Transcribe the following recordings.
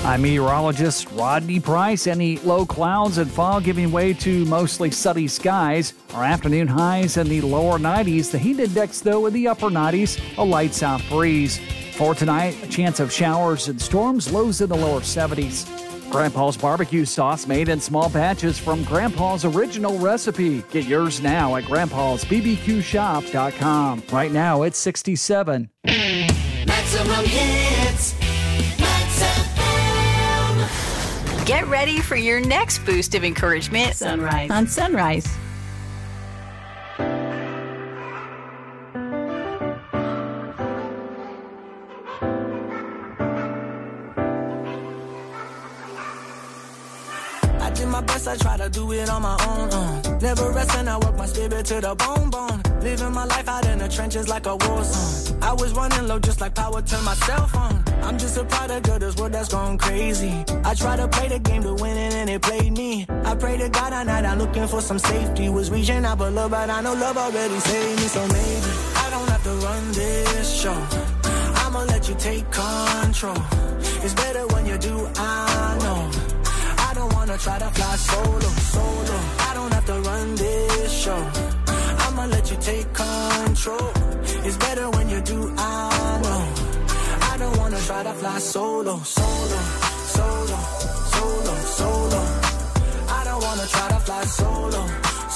I'm meteorologist Rodney Price. Any low clouds and fog giving way to mostly sunny skies. Our afternoon highs in the lower 90s. The heat index, though, in the upper 90s. A light south breeze. For tonight, a chance of showers and storms. Lows in the lower 70s. Grandpa's barbecue sauce made in small batches from Grandpa's original recipe. Get yours now at grandpa'sbbqshop.com. Right now, it's 67. Maximum hits. Get ready for your next boost of encouragement. Sunrise on Sunrise. I did my best, I try to do it on my own. Never rest and I work my spirit to the bone. Living my life out in the trenches like a war song. I was running low just like power to my cell phone. I'm just a product of this world that's gone crazy. I try to play the game to win it and it played me. I pray to God all night, I'm looking for some safety. Was reaching out for love, but I know love already saved me. So maybe I don't have to run this show. I'ma let you take control. It's better when you do, I know. I don't wanna try to fly solo. I don't have to run this show. I'ma let you take control. It's better when you do, I know. I don't wanna try to fly solo. I don't wanna try to fly solo.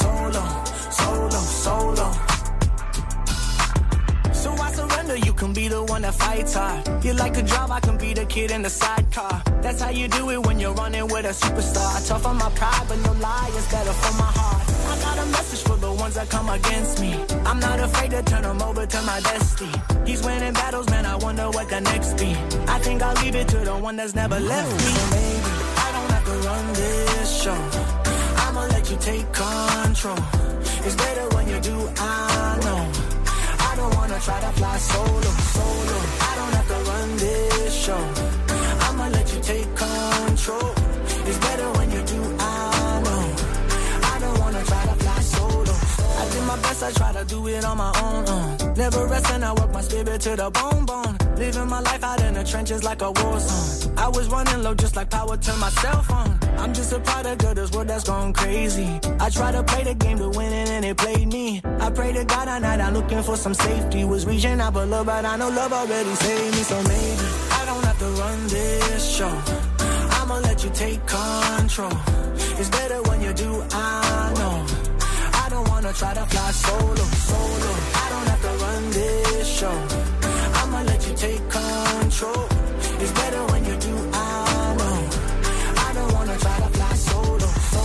So I surrender, you can be the one that fights hard. You like to drive, I can be the kid in the sidecar. That's how you do it when you're running with a superstar. Tough on my pride, but no lie, it's better for my heart. I got a message for the ones that come against me. I'm not afraid to turn them over to my destiny. He's winning battles, man, I wonder what the next be. I think I'll leave it to the one that's never left me. So maybe I don't have to run this show. I'ma let you take control. It's better when you do, I know. I don't wanna try to fly solo. I don't have to run this show. I'ma let you take control. It's better when you do, I know. I don't wanna try to fly solo. I did my best, I try to do it on my own. Never rest and I work my spirit to the bone. Living my life out in the trenches like a war song. I was running low just like power to my cell phone. I'm just a product of this world that's gone crazy. I try to play the game to win it and it played me. I pray to God all night, I'm looking for some safety. Was reaching out for love, but I know love already saved me. So maybe I don't have to run this show. I'ma let you take control. It's better when you do, I know. I don't wanna try to fly solo. I don't have to run this show. I'ma let you take control. It's better when you do, I know. I don't wanna try to fly solo.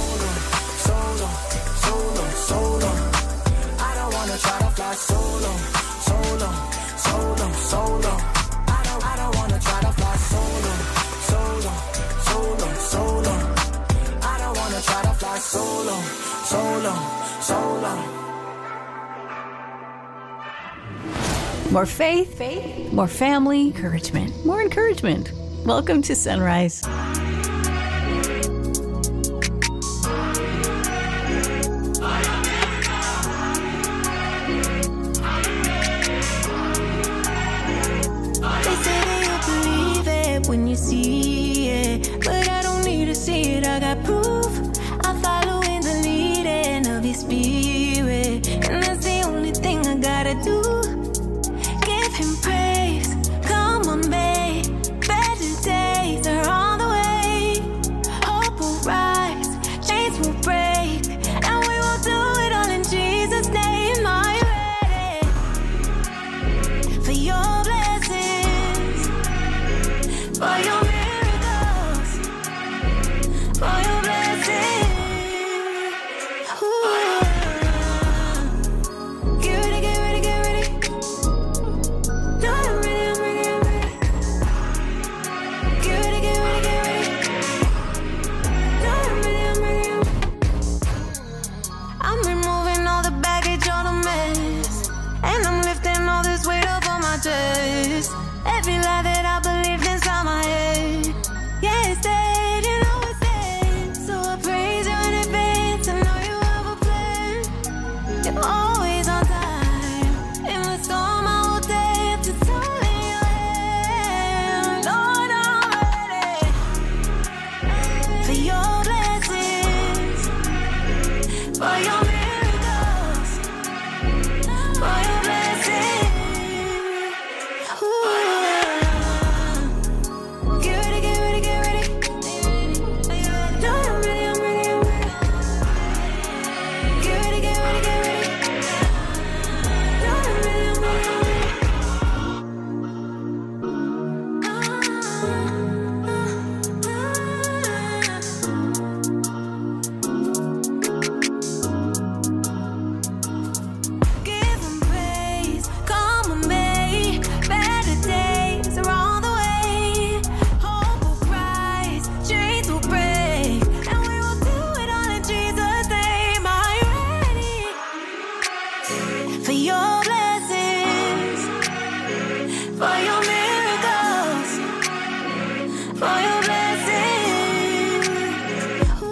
I don't wanna try to fly solo. I don't wanna try to fly solo. I don't wanna try to fly solo. More faith, more family, more encouragement. Welcome to Sunrise. When you see it, but I don't need to see it, I got proof. I'm following the leading of your spirit, and that's the only thing I gotta do. Give him praise, come on babe, better days are on the way. Hope will rise, chains will break, and we will do it all in Jesus' name. Are you ready for your blessings? For your miracles, for your blessings. Ooh. Get ready, get ready, get ready. No, I'm ready, I'm ready, I'm ready. Get ready, get ready, get ready. No, I'm ready, I'm ready, I'm ready. I'm removing all the baggage, all the mess, and I'm lifting all this weight up on my chest. Every lie that I believed inside my head, for your blessings. Ooh.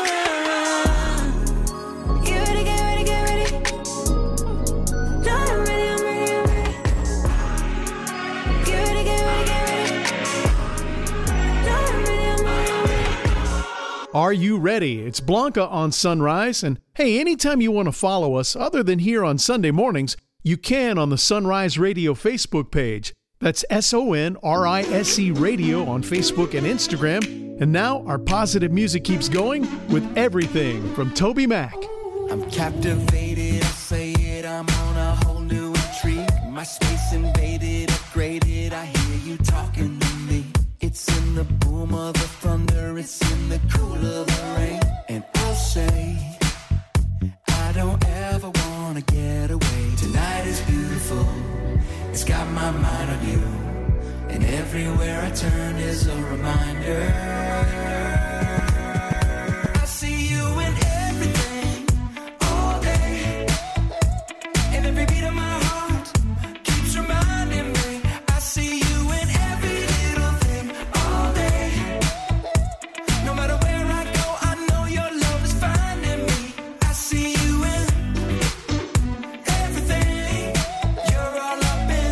Get ready, get ready, get ready. No, I'm ready, I'm ready, I'm ready. Get ready, get ready, get ready. No, I'm ready, I'm ready, I'm ready. Are you ready? It's Blanca on Sunrise. And hey, anytime you want to follow us other than here on Sunday mornings, you can on the Sunrise Radio Facebook page. That's SONRISE Radio on Facebook and Instagram. And now our positive music keeps going with everything from Toby Mac. I'm captivated, I say it, I'm on a whole new intrigue. My space invaded, upgraded, I hear you talking to me. It's in the boom of the thunder, it's in the cool of the rain. And I'll say, I don't ever wanna get away. Tonight is beautiful, it's got my mind on you. And everywhere I turn is a reminder. I see you in everything, all day. And every beat of my heart keeps reminding me. I see you in every little thing, all day. No matter where I go, I know your love is finding me. I see you in everything. You're all up in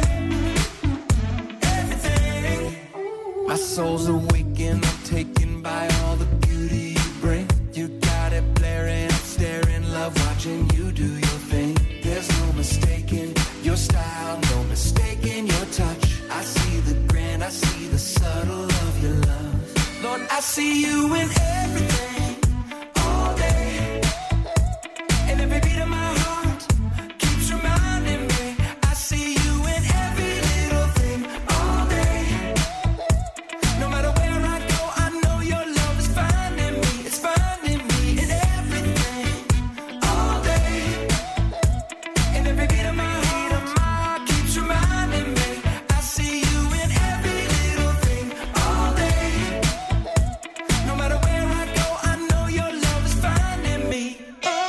everything. My soul's awakened, I'm taken by all the beauty you bring. You got it blaring, I'm staring, love watching you do your thing. There's no mistaking your style, no mistaking your touch. I see the grand, I see the subtle of your love. Lord, I see you in everything, all day. And every beat of my heart keeps reminding me. I see you in every little thing, all day. No matter where I go, I know your love is finding me. It's finding me in everything, all day. And every beat of my heart keeps reminding me. I see you in every little thing, all day. No matter where I go, I know your love is finding me.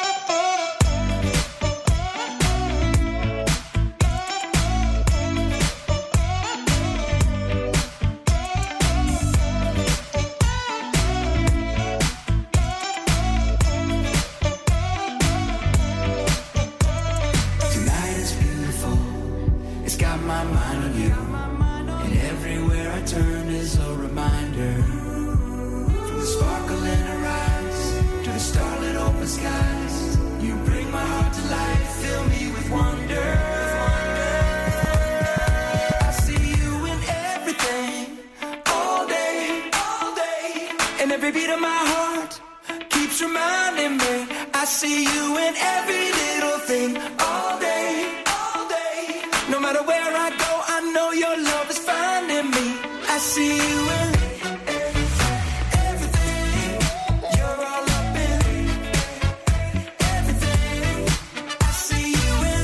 Tonight is beautiful, it's got my mind on you. And everywhere I turn is a reminder. From the sparkle in her eyes to the starlit open skies, you bring my heart to life, fill me with wonder. I see you in everything, all day, all day. And every beat of my heart keeps reminding me. I see you in every little thing, all day, all day. No matter where I go, I know your love is finding me. I see you in everything. You're all up in everything. I see you in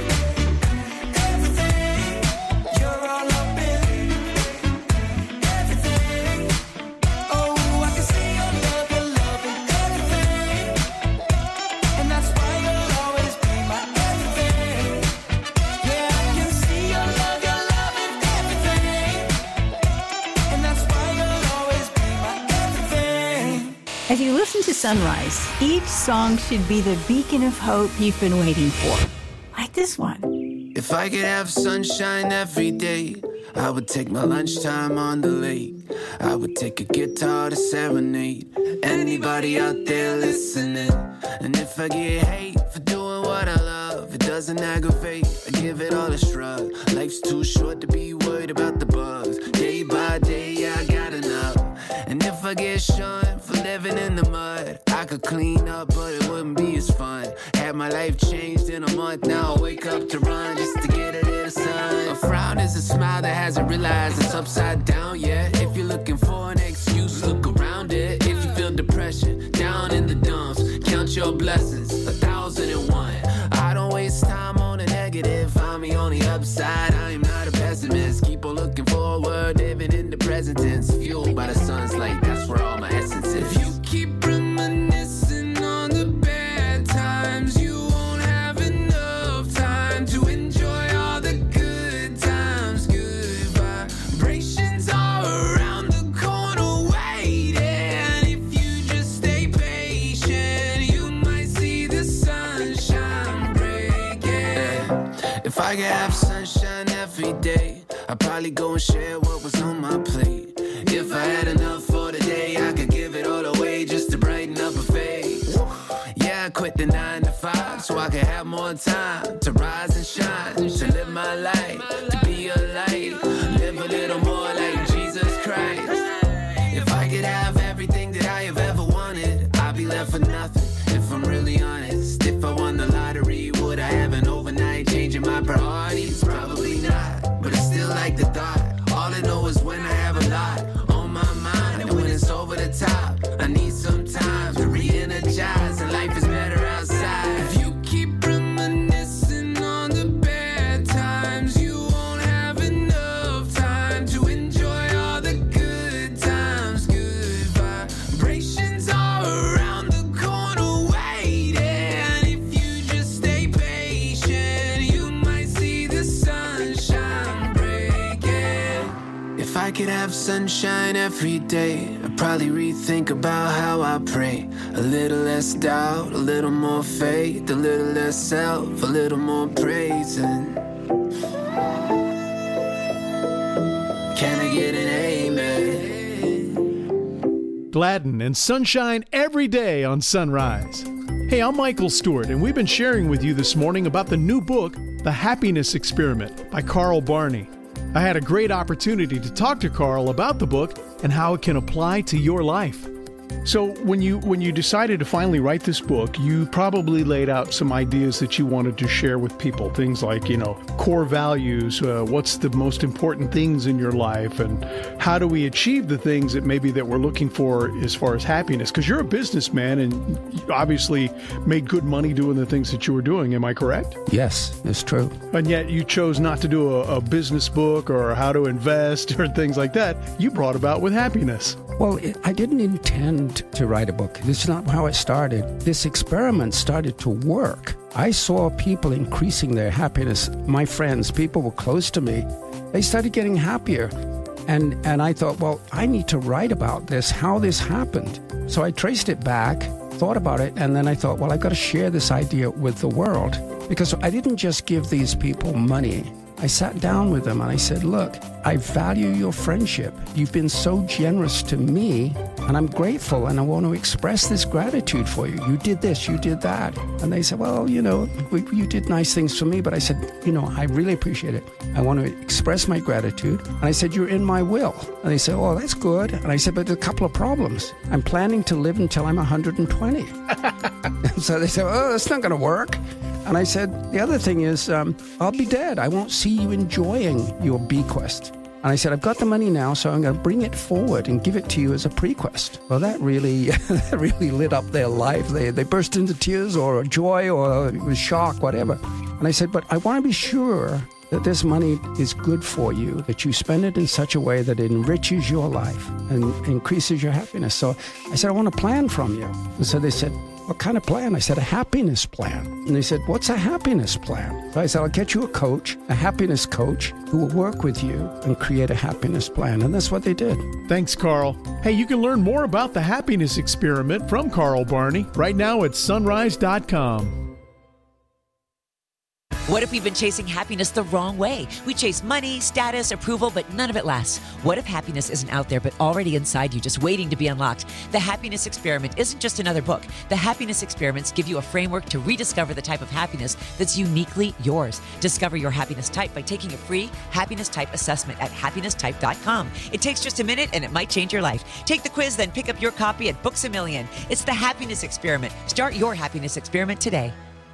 everything. You're all up in everything. Oh, I can see your love in everything. And that's why you'll always be my everything. Yeah, I can see your love in everything. And that's why you'll always be my everything. As you listen to Sunrise, each song should be the beacon of hope you've been waiting for. Like this one. If I could have sunshine every day, I would take my lunchtime on the lake. I would take a guitar to serenade anybody out there listening. And if I get hate for doing what I love, it doesn't aggravate, I give it all a shrug. Life's too short to be worried about the bugs. Day by day, yeah, I got enough. And if I get shunned for living in the mud, I could clean up, but it wouldn't be as fun. Had my life changed in a month, now I wake up to run just to get a little sun. A frown is a smile that hasn't realized it's upside down yet. If you're looking for an excuse, look around it. If you feel depression, down in the dumps, count your blessings, 1,001. I don't waste time on a negative, find me on the upside. I am not a pessimist, keep on looking forward, living in the present tense, fueled by the sun's light, that's where all my essence is. If you keep reminiscing on the bad times, you won't have enough time to enjoy all the good times. Good vibrations are around the corner. I could have sunshine every day, I'd probably go and share what was on my plate. If I had enough for the day, I could give it all away just to brighten up a face. Yeah, I quit the 9 to 5 so I could have more time to rise and shine, to live my life, to be a light, live a little more like Jesus Christ. If I could have everything that I have ever wanted, I'd be left with nothing, if I'm really honest. If I won the lottery, would I have an overnight change in my priorities? Probably not, but it's still like the thought. All I know is when I have a lot on my mind, and when it's over the top, I need some time to re-energize, and life is better outside. If you keep reminiscing on the bad times, you won't have enough time to enjoy all the good times. Good vibrations are around the corner waiting. If you just stay patient, you might see the sunshine breaking. If I could have sunshine every day, I'd probably rethink about how I pray. A little less doubt, a little more faith, a little less self, a little more praising. Can I get an amen? Gladden and sunshine every day on Sunrise. Hey, I'm Michael Stewart, and we've been sharing with you this morning about the new book, The Happiness Experiment by Carl Barney. I had a great opportunity to talk to Carl about the book and how it can apply to your life. So when you decided to finally write this book, you probably laid out some ideas that you wanted to share with people. Things like, core values, what's the most important things in your life, and how do we achieve the things that we're looking for as far as happiness? Because you're a businessman and you obviously made good money doing the things that you were doing. Am I correct? Yes, it's true. And yet you chose not to do a business book or how to invest or things like that. You brought about with happiness. Well, I didn't intend to write a book. This is not how it started. This experiment started to work. I saw people increasing their happiness. My friends, people were close to me. They started getting happier. And I thought, well, I need to write about this, how this happened. So I traced it back, thought about it, and then I thought, well, I've got to share this idea with the world. Because I didn't just give these people money. I sat down with them and I said, look, I value your friendship. You've been so generous to me, and I'm grateful, and I want to express this gratitude for you. You did this, you did that. And they said, well, you did nice things for me, but I said, I really appreciate it. I want to express my gratitude. And I said, you're in my will. And they said, oh, that's good. And I said, but there's a couple of problems. I'm planning to live until I'm 120. So they said, oh, that's not going to work. And I said, the other thing is, I'll be dead. I won't see you enjoying your bequest. And I said, I've got the money now, so I'm going to bring it forward and give it to you as a prequest. Well, that really lit up their life. They burst into tears or joy or it was shock, whatever. And I said, but I want to be sure that this money is good for you, that you spend it in such a way that it enriches your life and increases your happiness. So I said, I want a plan from you. And so they said, what kind of plan? I said, a happiness plan. And they said, what's a happiness plan? So I said, I'll get you a coach, a happiness coach, who will work with you and create a happiness plan. And that's what they did. Thanks, Carl. Hey, you can learn more about the happiness experiment from Carl Barney right now at sunrise.com. What if we've been chasing happiness the wrong way? We chase money, status, approval, but none of it lasts. What if happiness isn't out there, but already inside you, just waiting to be unlocked? The Happiness Experiment isn't just another book. The Happiness Experiments give you a framework to rediscover the type of happiness that's uniquely yours. Discover your happiness type by taking a free happiness type assessment at happinesstype.com. It takes just a minute and it might change your life. Take the quiz, then pick up your copy at Books A Million. It's the Happiness Experiment. Start your happiness experiment today.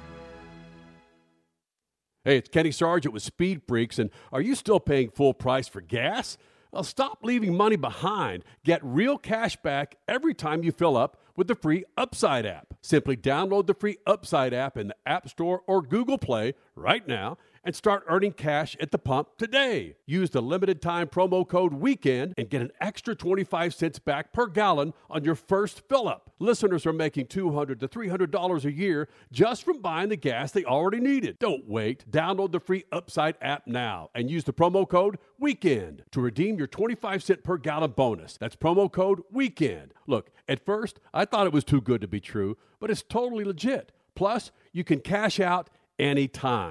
Hey, it's Kenny Sargent with Speed Freaks, and are you still paying full price for gas? Well, stop leaving money behind. Get real cash back every time you fill up with the free Upside app. Simply download the free Upside app in the App Store or Google Play right now and start earning cash at the pump today. Use the limited time promo code WEEKEND and get an extra 25 cents back per gallon on your first fill up. Listeners are making $200 to $300 a year just from buying the gas they already needed. Don't wait. Download the free Upside app now and use the promo code WEEKEND to redeem your 25 cent per gallon bonus. That's promo code WEEKEND. Look, at first, I thought it was too good to be true, but it's totally legit. Plus, you can cash out anytime.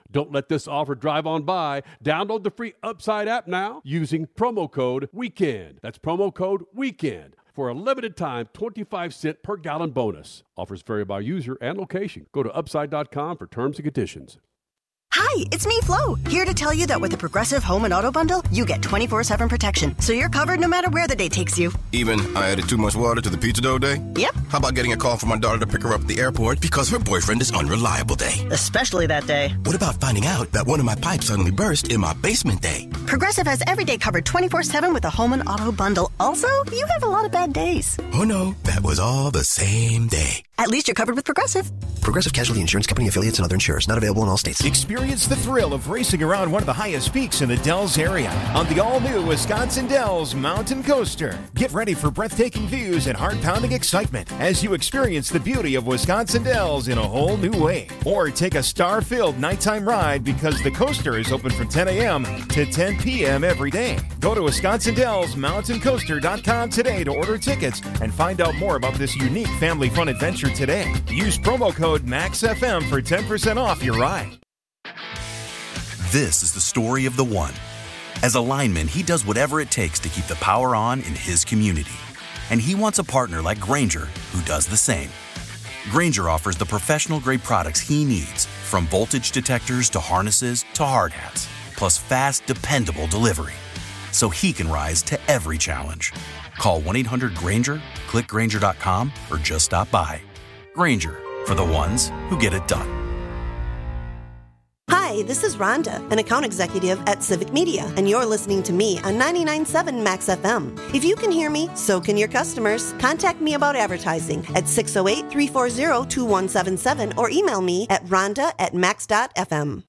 Don't let this offer drive on by. Download the free Upside app now using promo code WEEKEND. That's promo code WEEKEND. For a limited time, 25-cent per gallon bonus. Offers vary by user and location. Go to Upside.com for terms and conditions. Hi, it's me, Flo, here to tell you that with the Progressive Home and Auto Bundle, you get 24/7 protection, so you're covered no matter where the day takes you. Even I added too much water to the pizza dough day? Yep. How about getting a call from my daughter to pick her up at the airport because her boyfriend is unreliable day? Especially that day. What about finding out that one of my pipes suddenly burst in my basement day? Progressive has every day covered 24/7 with the Home and Auto Bundle. Also, you have a lot of bad days. Oh no, that was all the same day. At least you're covered with Progressive. Progressive Casualty Insurance Company affiliates and other insurers. Not available in all states. Experience the thrill of racing around one of the highest peaks in the Dells area on the all-new Wisconsin Dells Mountain Coaster. Get ready for breathtaking views and heart-pounding excitement as you experience the beauty of Wisconsin Dells in a whole new way. Or take a star-filled nighttime ride because the coaster is open from 10 a.m. to 10 p.m. every day. Go to WisconsinDellsMountainCoaster.com today to order tickets and find out more about this unique family fun adventure today. Use promo code MAXFM for 10% off your ride. This is the story of the one. As a lineman, he does whatever it takes to keep the power on in his community. And he wants a partner like Grainger who does the same. Grainger offers the professional-grade products he needs, from voltage detectors to harnesses to hard hats, plus fast, dependable delivery, so he can rise to every challenge. Call 1-800-GRAINGER, click Grainger.com, or just stop by. Grainger, for the ones who get it done. Hi, this is Rhonda, an account executive at Civic Media, and you're listening to me on 99.7 Max FM. If you can hear me, so can your customers. Contact me about advertising at 608-340-2177 or email me at rhonda@max.fm.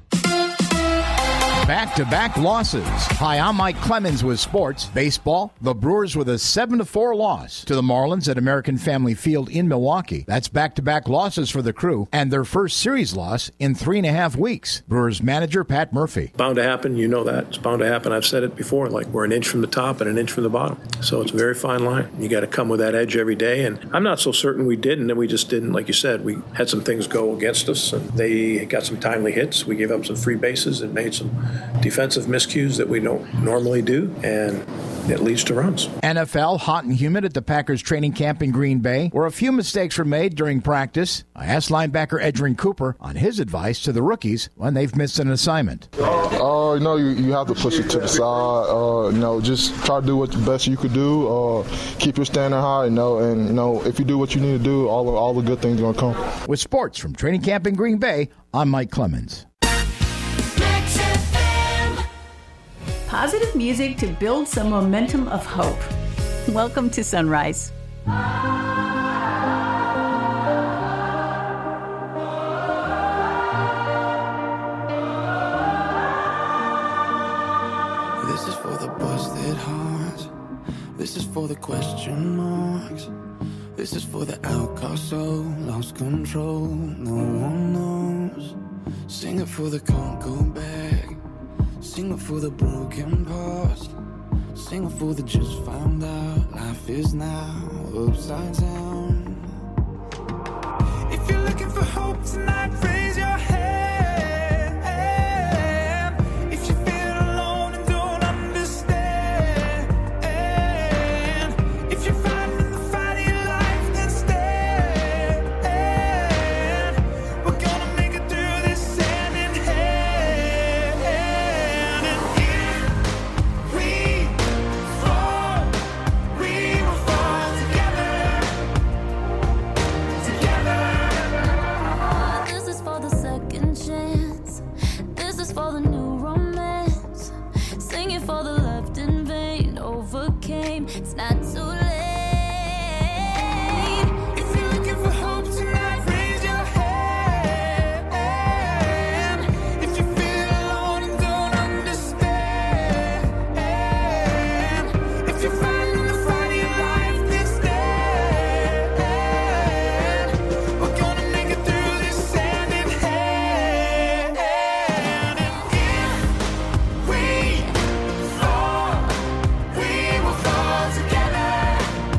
Back-to-back losses. Hi, I'm Mike Clemens with sports. Baseball, the Brewers with a 7-4 loss to the Marlins at American Family Field in Milwaukee. That's back-to-back losses for the Crew and their first series loss in 3.5 weeks. Brewers manager Pat Murphy. Bound to happen. You know that. It's bound to happen. I've said it before, like we're an inch from the top and an inch from the bottom. So it's a very fine line. You got to come with that edge every day. And I'm not so certain we didn't, and we just didn't. Like you said, we had some things go against us, and they got some timely hits. We gave up some free bases and made some defensive miscues that we don't normally do, and it leads to runs. NFL, hot and humid at the Packers training camp in Green Bay, where a few mistakes were made during practice. I asked linebacker Edgerrin Cooper on his advice to the rookies when they've missed an assignment. You have to push it to the side. Just try to do what the best you could do. Keep your standard high, and if you do what you need to do, all the good things are going to come. With sports from training camp in Green Bay, I'm Mike Clemens. Positive music to build some momentum of hope. Welcome to Sunrise. This is for the busted hearts. This is for the question marks. This is for the outcast soul, lost control, no one knows. Sing it for the can't go back. Sing it for the broken past. Sing it for the just found out. Life is now upside down. If you're looking for hope tonight, raise your hand. If you feel alone and don't understand, if you're fighting the fight of your life, then stand. We're gonna make it through this hand in hand. And if we fall, we will fall together. Together. This is for the second chance. This is for the new romance. Sing it for the left in vain. Overcame. It's not too late. If you're looking for hope tonight, raise your hand. If you feel alone and don't understand, if you're fighting the fight of your life, then stand. We're gonna make it through this hand in hand. And if we fall, we will fall together.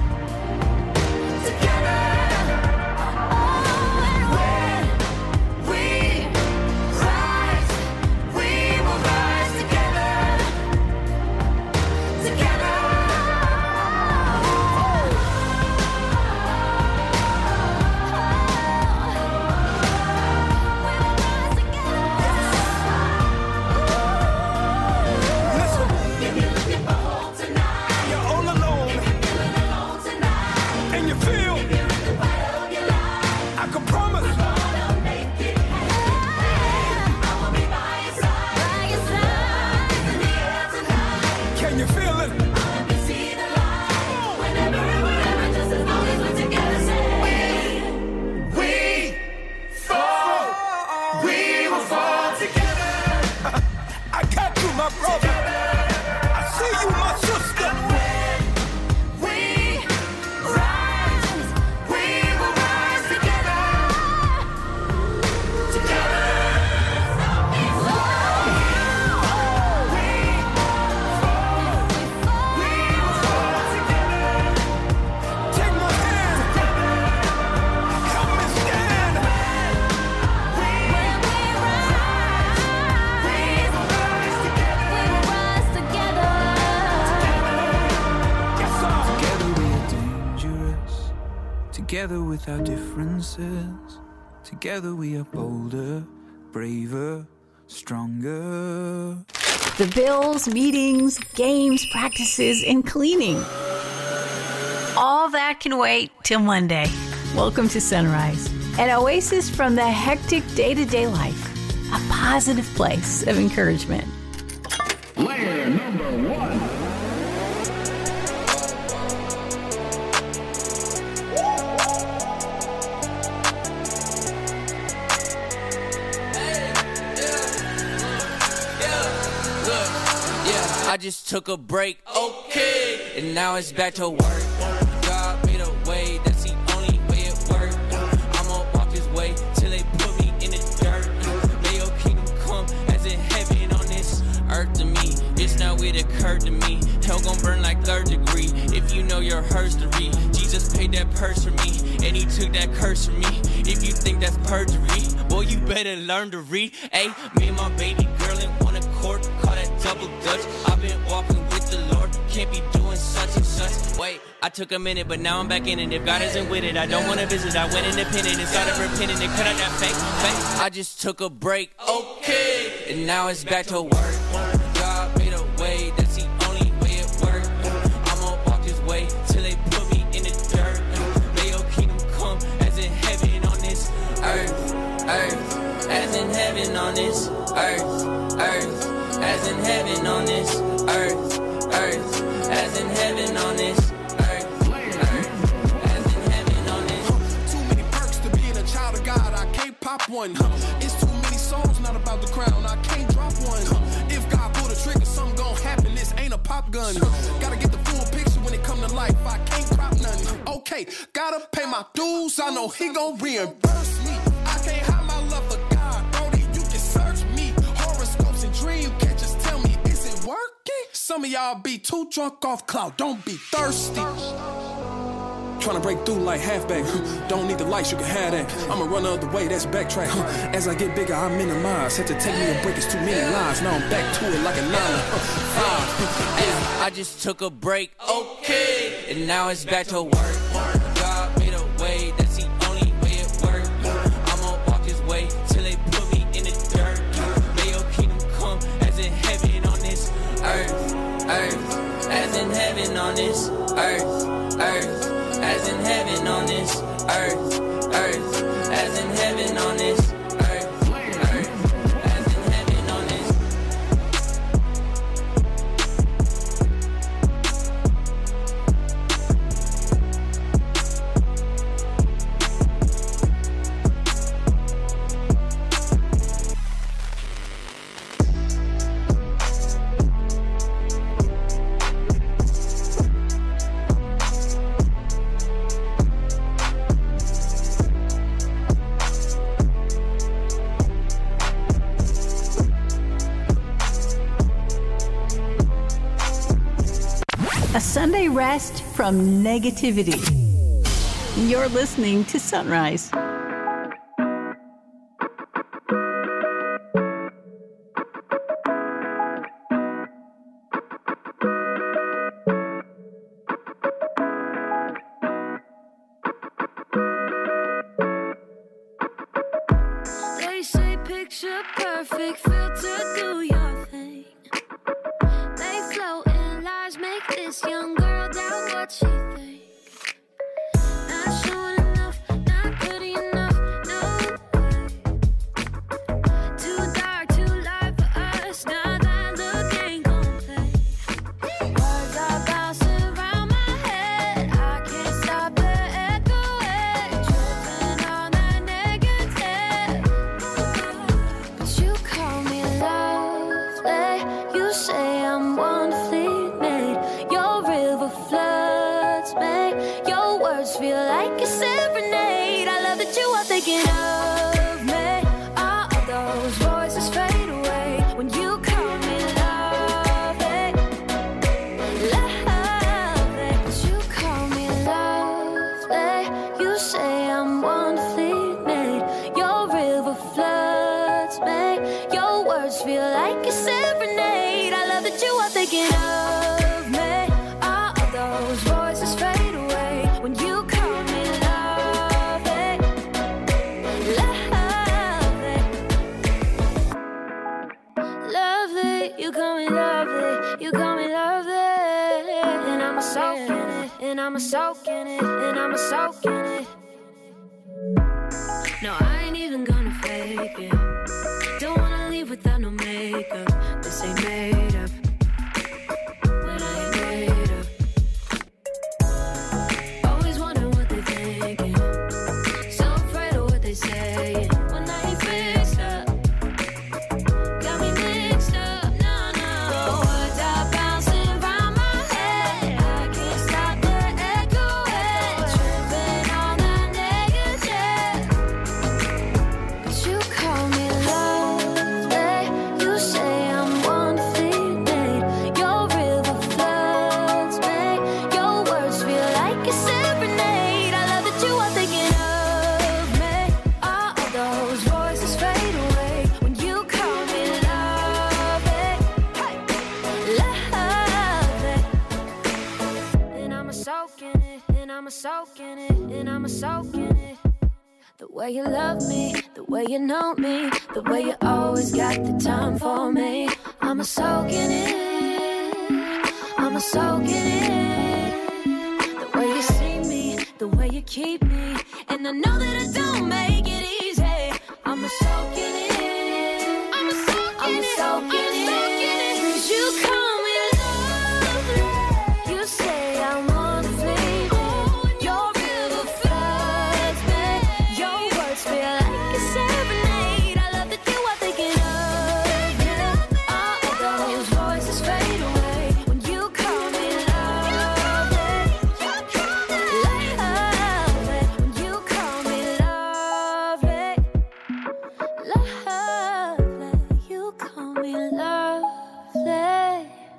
Together with our differences, together we are bolder, braver, stronger. The bills, meetings, games, practices, and cleaning. All that can wait till Monday. Welcome to Sunrise, an oasis from the hectic day-to-day life. A positive place of encouragement. Layer number 1. I just took a break, okay, and now it's back to work. God made a way, that's the only way it works. I'ma walk this way till they put me in the dirt. May your kingdom come as in heaven on this earth to me. It's not what occurred to me. Hell gon' burn like 3rd degree. If you know your herstory, Jesus paid that purse for me, and he took that curse from me. If you think that's perjury, boy, you better learn to read. Ayy, me and my baby girl in one accord, call that double dutch. I've been walking with the Lord, can't be doing such and such. Wait, I took a minute, but now I'm back in it. If God isn't with it, I don't wanna visit. I went independent and started repenting and cut out that fake. I just took a break, okay, and now it's back to work. God made a way, that's the only way it works. I'ma walk this way till they put me in the dirt. May your kingdom come as in heaven on this earth, earth, as in heaven on this earth, earth, as in heaven on this earth, earth, as in heaven on this earth, earth, as in heaven on this. Too many perks to being a child of God, I can't pop one. It's too many songs, not about the crown, I can't drop one. If God pull the trigger, something gon' happen, this ain't a pop gun. Gotta get the full picture when it come to life, I can't crop nothing. Okay, gotta pay my dues, I know he gon' reimburse me. I can't hide my love for God, Brody, you can search me. Horoscopes and dream catchers tell me, is it working? Some of y'all be too drunk off cloud, don't be thirsty. Tryna break through like halfback. Don't need the lights, you can have that. I'ma run the other way, that's backtrack. As I get bigger, I minimize. Had to take me a break, it's too many lies. Now I'm back to it like a 9 I just took a break, okay, and now it's back to work. God made a way, that's the only way it works. I'ma walk this way till they put me in the dirt. May your kingdom come as in heaven on this earth, earth, as in heaven on this earth, earth, as in heaven on this earth, earth, as in heaven on this earth, earth, as in heaven on this. A Sunday rest from negativity. You're listening to Sunrise. They say picture perfect, filter, do your thing. They float in lies, make this young girl doubt what she thinks. Not showing enough, not pretty enough, no way. Too dark, too light for us, now that look ain't gon' play. Words are bouncing around my head, I can't stop the echoing. Tripping on that negative. But you call me lovely, you say I'm wonderfully made. Your river floods me, your words feel like a serenade. I love that you are thinking of me. All of those voices fade away when you call me lovely, lovely. But you call me lovely, you say I'm wonderfully made. Your river floods me, your words feel like a serenade. I love that you are thinking of me. All of those voices fade away when you call me lovely. and I'm a soak in it, and I'm a soak in it. No, I ain't even gonna fake it. Don't wanna leave without no makeup. This ain't made up. But I ain't made up. Always wonder what they thinking. So afraid of what they saying. When I ain't fixed up. Got me mixed up. No, no. Words are bouncing round my head. I can't stop the echoing. Tripping on that negative. But you call me lovely. You say I'm wonderfully made. Your river floods me. Your words feel like a serenade. I love that you are thinking of me. All those voices fade away when you call me lovely. Hey, lovely. And I'm a soak in it, and I'm a soak in it, and I'm a soak in it. The way you love me, the way you know me, the way you always got the time for me. I'm a soak in it, I'm a soak in it. The way you see me, the way you keep me, and I know that I don't make it easy. I'm a soak in it, I'm a soak in it, I'm a soak in it. 'Cause you call me lovely, you say I'm wonderfully made. Your river floods me, your words feel like a serenade. I love that you are thinking of me. All of those voices fade away when you call me lovely. Lovely, when you call me lovely. Lovely, you call me lovely.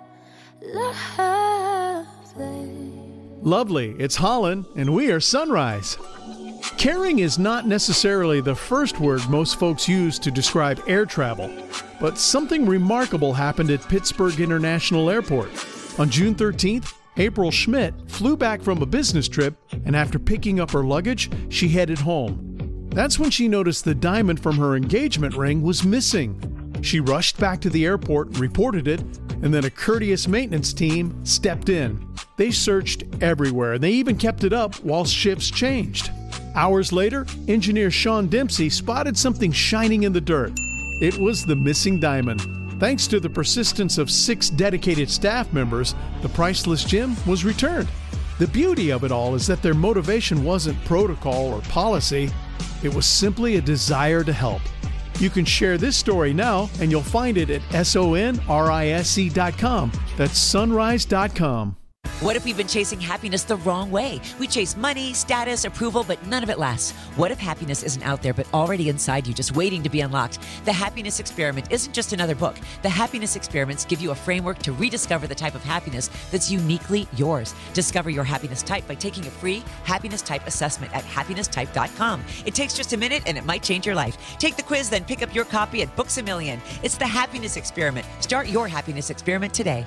Lovely. Lovely, it's Holland, and we are Sunrise. Caring is not necessarily the first word most folks use to describe air travel, but something remarkable happened at Pittsburgh International Airport. On June 13th, April Schmidt flew back from a business trip, and after picking up her luggage, she headed home. That's when she noticed the diamond from her engagement ring was missing. She rushed back to the airport and reported it, and then a courteous maintenance team stepped in. They searched everywhere, and they even kept it up while shifts changed. Hours later, engineer Sean Dempsey spotted something shining in the dirt. It was the missing diamond. Thanks to the persistence of 6 dedicated staff members, the priceless gem was returned. The beauty of it all is that their motivation wasn't protocol or policy. It was simply a desire to help. You can share this story now, and you'll find it at sonrise.com. That's sunrise.com. What if we've been chasing happiness the wrong way? We chase money, status, approval, but none of it lasts. What if happiness isn't out there, but already inside you, just waiting to be unlocked? The Happiness Experiment isn't just another book. The Happiness Experiments give you a framework to rediscover the type of happiness that's uniquely yours. Discover your happiness type by taking a free happiness type assessment at happinesstype.com. It takes just a minute, and it might change your life. Take the quiz, then pick up your copy at Books A Million. It's the Happiness Experiment. Start your happiness experiment today.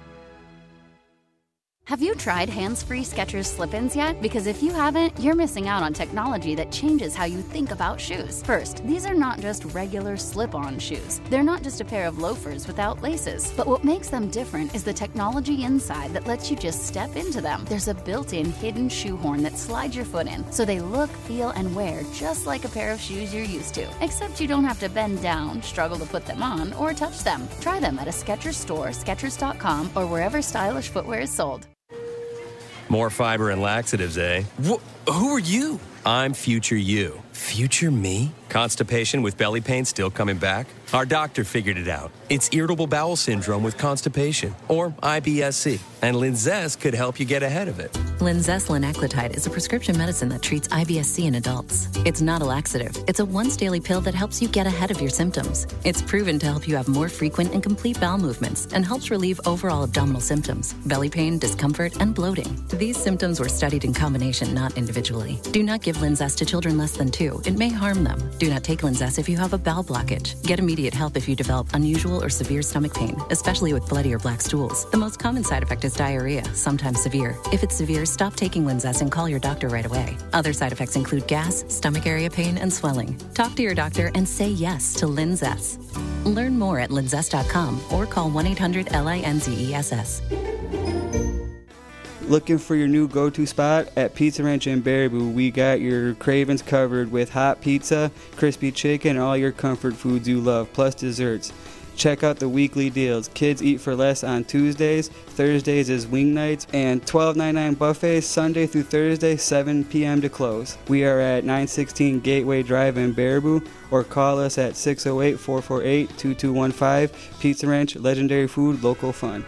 Have you tried hands-free Skechers slip-ins yet? Because if you haven't, you're missing out on technology that changes how you think about shoes. First, these are not just regular slip-on shoes. They're not just a pair of loafers without laces. But what makes them different is the technology inside that lets you just step into them. There's a built-in hidden shoehorn that slides your foot in, so they look, feel, and wear just like a pair of shoes you're used to. Except you don't have to bend down, struggle to put them on, or touch them. Try them at a Skechers store, Skechers.com, or wherever stylish footwear is sold. More fiber and laxatives, eh? Who are you? I'm future you. Future me? Constipation with belly pain still coming back? Our doctor figured it out. It's irritable bowel syndrome with constipation, or IBS-C, and Linzess could help you get ahead of it. Linzess linaclotide is a prescription medicine that treats IBS-C in adults. It's not a laxative. It's a once-daily pill that helps you get ahead of your symptoms. It's proven to help you have more frequent and complete bowel movements and helps relieve overall abdominal symptoms, belly pain, discomfort, and bloating. These symptoms were studied in combination, not individually. Do not give Linzess to children less than 2. It may harm them. Do not take Linzess if you have a bowel blockage. Get immediate help if you develop unusual or severe stomach pain, especially with bloody or black stools. The most common side effect is diarrhea, sometimes severe. If it's severe, stop taking Linzess and call your doctor right away. Other side effects include gas, stomach area pain, and swelling. Talk to your doctor and say yes to Linzess. Learn more at linzess.com or call 1-800-LINZESS. Looking for your new go-to spot? At Pizza Ranch in Baraboo, we got your cravings covered with hot pizza, crispy chicken, and all your comfort foods you love, plus desserts. Check out the weekly deals. Kids eat for less on Tuesdays, Thursdays is wing nights, and $12.99 buffets Sunday through Thursday, 7 p.m. to close. We are at 916 Gateway Drive in Baraboo, or call us at 608-448-2215. Pizza Ranch, legendary food, local fun.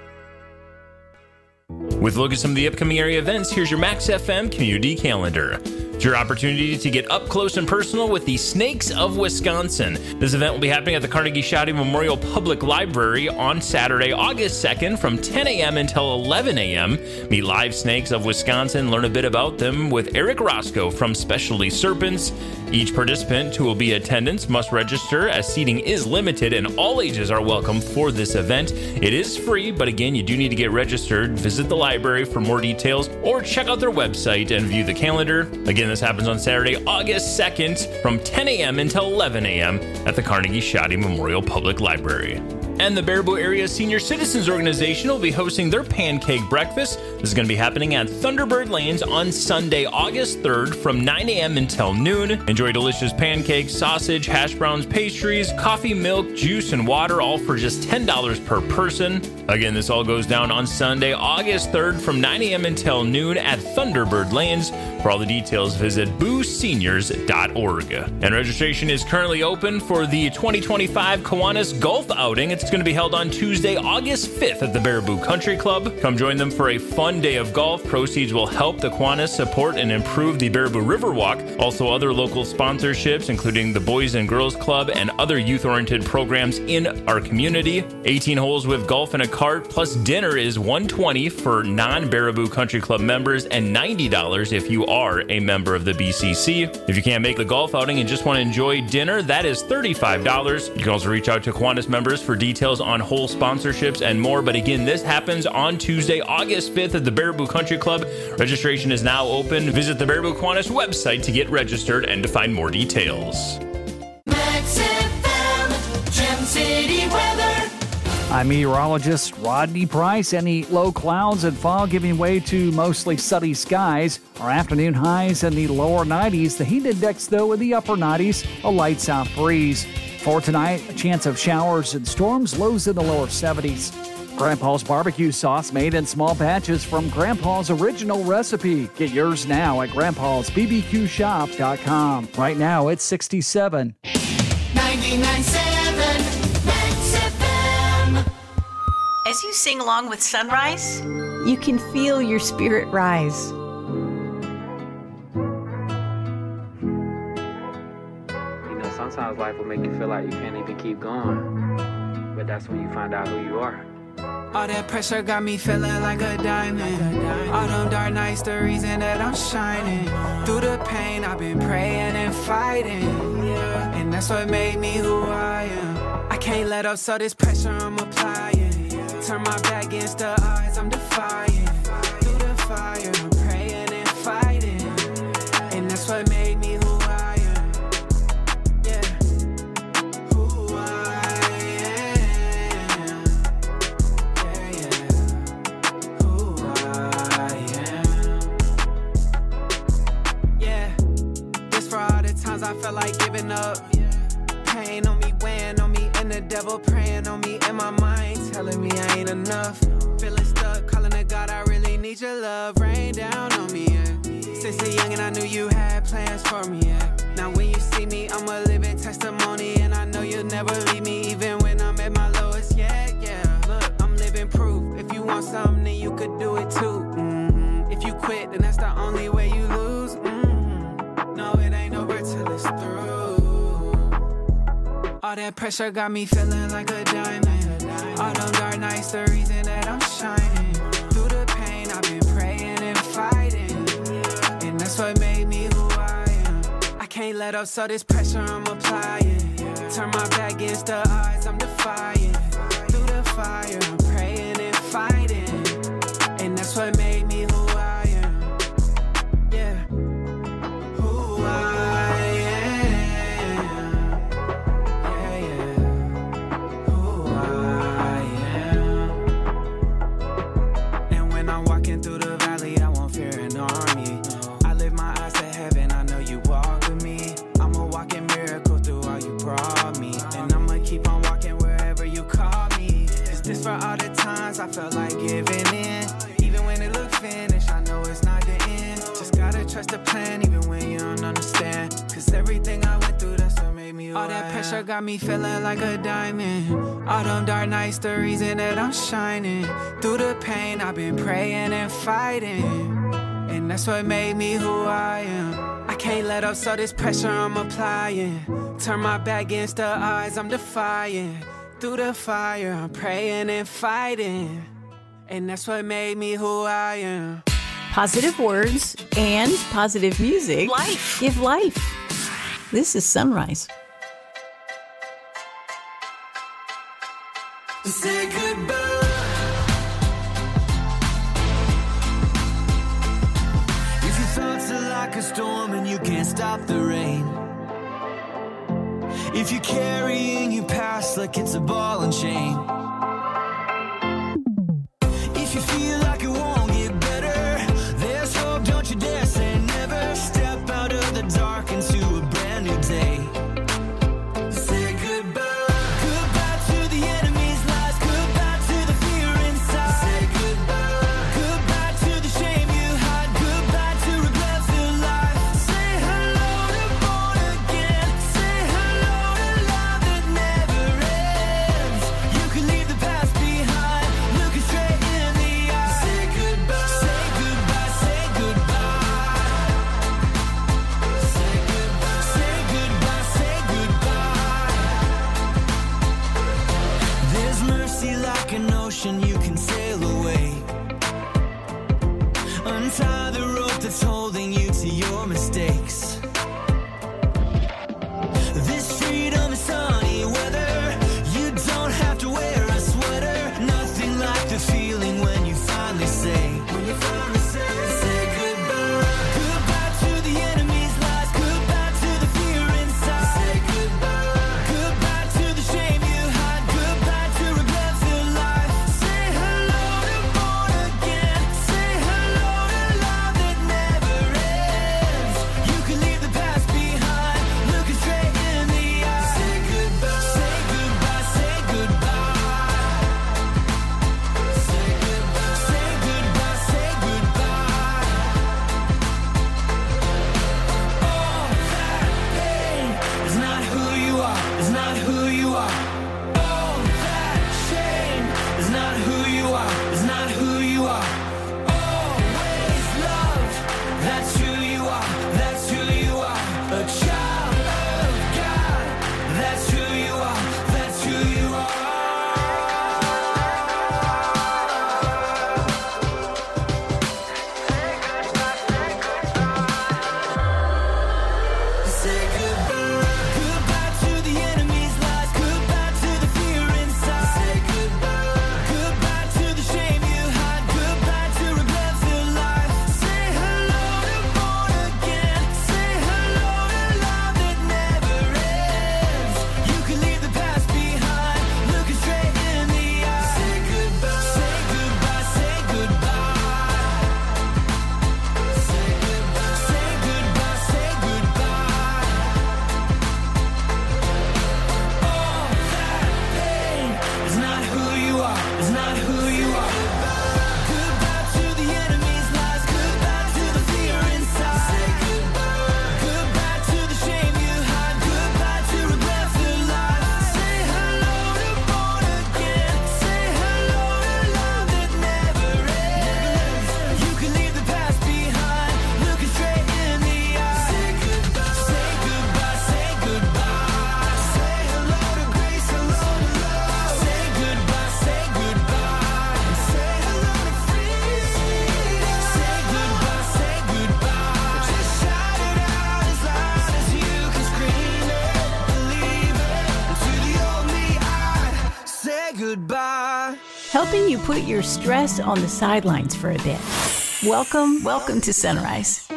With a look at some of the upcoming area events, here's your Max FM community calendar. It's your opportunity to get up close and personal with the Snakes of Wisconsin. This event will be happening at the Carnegie Shaddy Memorial Public Library on Saturday, August 2nd from 10 a.m. until 11 a.m. Meet live snakes of Wisconsin, learn a bit about them with Eric Roscoe from Specialty Serpents. Each participant who will be in attendance must register as seating is limited and all ages are welcome for this event. It is free, but again, you do need to get registered. Visit the library for more details or check out their website and view the calendar. Again, this happens on Saturday, August 2nd from 10 a.m. until 11 a.m. at the Carnegie Shaddy Memorial Public Library. And the Baraboo Area Senior Citizens Organization will be hosting their pancake breakfast. This is going to be happening at Thunderbird Lanes on Sunday, August 3rd from 9 a.m. until noon. Enjoy delicious pancakes, sausage, hash browns, pastries, coffee, milk, juice, and water, all for just $10 per person. Again, this all goes down on Sunday, August 3rd from 9 a.m. until noon at Thunderbird Lanes. For all the details, visit booseniors.org. And registration is currently open for the 2025 Kiwanis Golf Outing. It's going to be held on Tuesday, August 5th at the Baraboo Country Club. Come join them for a fun day of golf. Proceeds will help the Kiwanis support and improve the Baraboo Riverwalk. Also, other local sponsorships, including the Boys and Girls Club and other youth-oriented programs in our community. 18 holes with golf and a cart, plus dinner is $120 for non-Baraboo Country Club members and $90 if you are a member of the BCC. If you can't make the golf outing and just want to enjoy dinner, that is $35. You can also reach out to Kiwanis members for details on whole sponsorships and more. But again, this happens on Tuesday, August 5th at the Baraboo Country Club. Registration is now open. Visit the Baraboo Kiwanis website to get registered and to find more details. Max FM, Gem City weather. I'm meteorologist Rodney Price. Any low clouds and fog giving way to mostly sunny skies. Our afternoon highs in the lower 90s. The heat index, though, in the upper 90s. A light south breeze. For tonight, a chance of showers and storms. Lows in the lower 70s. Grandpa's barbecue sauce made in small batches from Grandpa's original recipe. Get yours now at grandpa'sbbqshop.com. Right now, it's 67. 99.7 Max FM. As you sing along with Sunrise, you can feel your spirit rise. Sometimes life will make you feel like you can't even keep going, but that's when you find out who you are. All that pressure got me feeling like a diamond. All them dark nights, the reason that I'm shining. Through the pain, I've been praying and fighting, and that's what made me who I am. I can't let up, so this pressure I'm applying. Turn my back against the odds, I'm defying. Through the fire, I'm praying and fighting, and that's what made me who I am. I felt like giving up. Pain on me, weighing on me, and the devil praying on me. In my mind, telling me I ain't enough. Feeling stuck, calling to God, I really need your love. Rain down on me, yeah. Since a youngin', I knew you had plans for me, yeah. Now when you see me, I'm a living testimony, and I know you'll never leave me, even when I'm at my lowest, yeah, yeah. Look, I'm living proof. If you want something, then you could do it too. If you quit, then that's the only way you lose. No, it ain't over till it's through. All that pressure got me feeling like a diamond. All them dark nights, the reason that I'm shining. Through the pain, I've been praying and fighting, and that's what made me who I am. I can't let up, so this pressure I'm applying. Turn my back against the odds, I'm defying. Through the fire, I'm praying and fighting, and that's what made me who I am. Yeah. Through the pressure got me feeling like a diamond. All them dark nights, the reason that I'm shining. Through the pain, I've been praying and fighting. And that's what made me who I am. I can't let up, so this pressure I'm applying. Turn my back against the odds, I'm defying. Through the fire, I'm praying and fighting. And that's what made me who I am. Positive words and positive music. Life. Give life. This is Sunrise. Say goodbye. If your thoughts are like a storm and you can't stop the rain. If you're carrying your past like it's a ball and chain. If you feel like it won't get better, there's hope, don't you dare say never. Step out of the dark into a brand new day. Say goodbye. Goodbye to the enemy's lies. Goodbye to the fear inside. Say goodbye. Goodbye to the shame you hide. Goodbye to regret-filled life. Say hello to born again. Say hello to love that never ends. You can leave the past behind. Looking straight in the eyes. Say goodbye. Say goodbye. Say goodbye. Say goodbye. Say goodbye. Say goodbye. There's mercy like an ocean, you can sail away. Untie the rope that's holding you to your mistakes. This freedom is sunny weather. You don't have to wear a sweater. Nothing like the feeling when you finally say, say goodbye. Goodbye to the enemy's lies. Goodbye to the fear inside. Say goodbye. Goodbye to the shame you hide. Goodbye to regret-filled life. Say hello to born again. Say hello to love that never ends. You can leave the past behind. Looking straight in the eyes. Say goodbye. Say goodbye. Say goodbye. Say goodbye. Say goodbye. Say goodbye. All that pain is not who you are. Is not who you are. All that shame is not who you are. Is not who you are. Always loved. That's who you are. That's who you are. A child of God. That's who you are. That's who you are. Say goodbye. Goodbye to the enemy's lies. Goodbye to the fear inside. Say goodbye. Goodbye to the shame you hide. Goodbye to regret-filled life. Say hello to born again. Say hello to love that never ends. You can leave the past behind. Looking straight in the eyes. Say goodbye. Say goodbye. Say goodbye. Say goodbye. Say goodbye. Say goodbye. All that pain is not who you are. Is not who you are. Goodbye to the enemy's lies. Goodbye to the fear inside. Say goodbye. Goodbye to the shame you hide. Goodbye to regret-filled life. Say hello to born again. Say hello to love that never ends. You can leave the past behind. Looking straight in the eyes. Say goodbye. Say goodbye. Say goodbye. Say hello to grace. Hello to love. Say goodbye. Say goodbye. Say hello to freedom. Say goodbye. Say goodbye. Just shout it out as loud as you can scream it. Believe it. And to the old me, I say goodbye. Helping you put your stress on the sidelines for a bit. Welcome to Sunrise.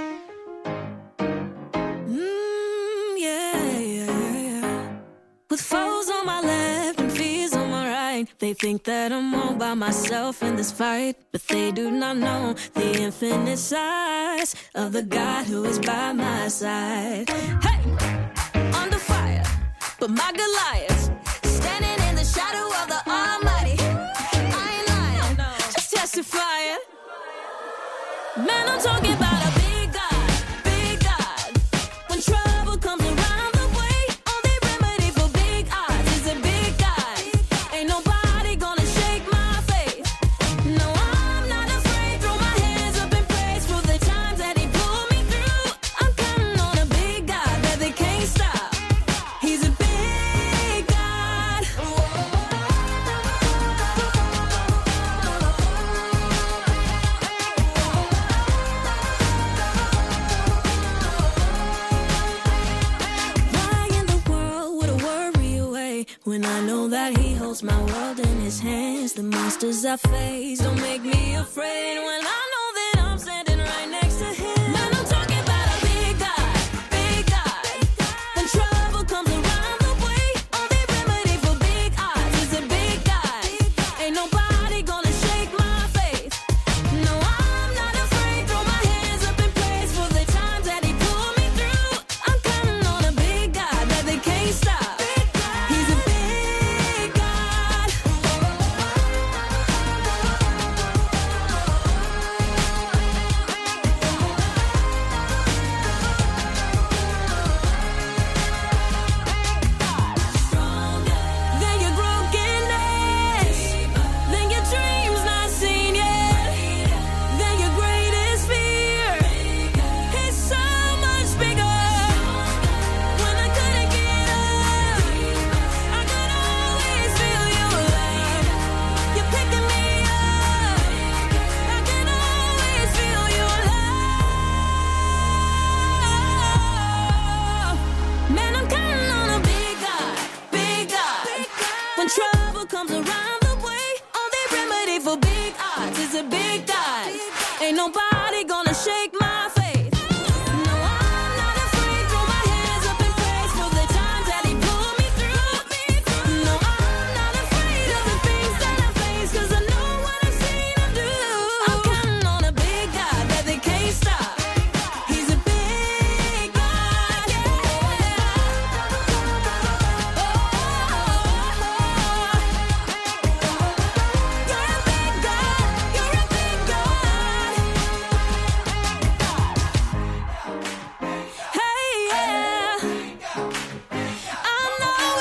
With foes on my left and fears on my right, they think that I'm all by myself in this fight, but they do not know the infinite size of the God who is by my side. Hey, under fire, but my Goliath standing in the shadow of the Almighty. I ain't lying, just testifying. Man, I'm talking about a big God, big God. When trouble comes around the way, only remedy for big holds my world in his hands. The monsters I face don't make me afraid when I know that I'm standing right next to him. Man, I'm talking about a big guy, big guy. When trouble comes around the way, only remedy for big odds is a big guy. Ain't nobody gonna shake my faith. No, I'm not afraid. Throw my hands up in praise for the times that he pulled me through. I'm counting on a big guy that they can't stop. He's a big God. Than your brokenness, than your dreams not seen yet, than your greatest fear. It's so much bigger. When I couldn't get up, I could always feel your love. You're picking me up. I can always feel your love. Man, I'm counting on a big God, big God. When trouble comes around the way, only remedy for big odds is a big God. Ain't nobody gonna shake my faith. No, I'm not afraid. Throw my hands up in praise for the times that he pulled me through. No, I'm not afraid of the things that I face, 'cause I know what I've seen him do. I'm counting on a big God that they can't stop. He's a big God, hey, yeah. I know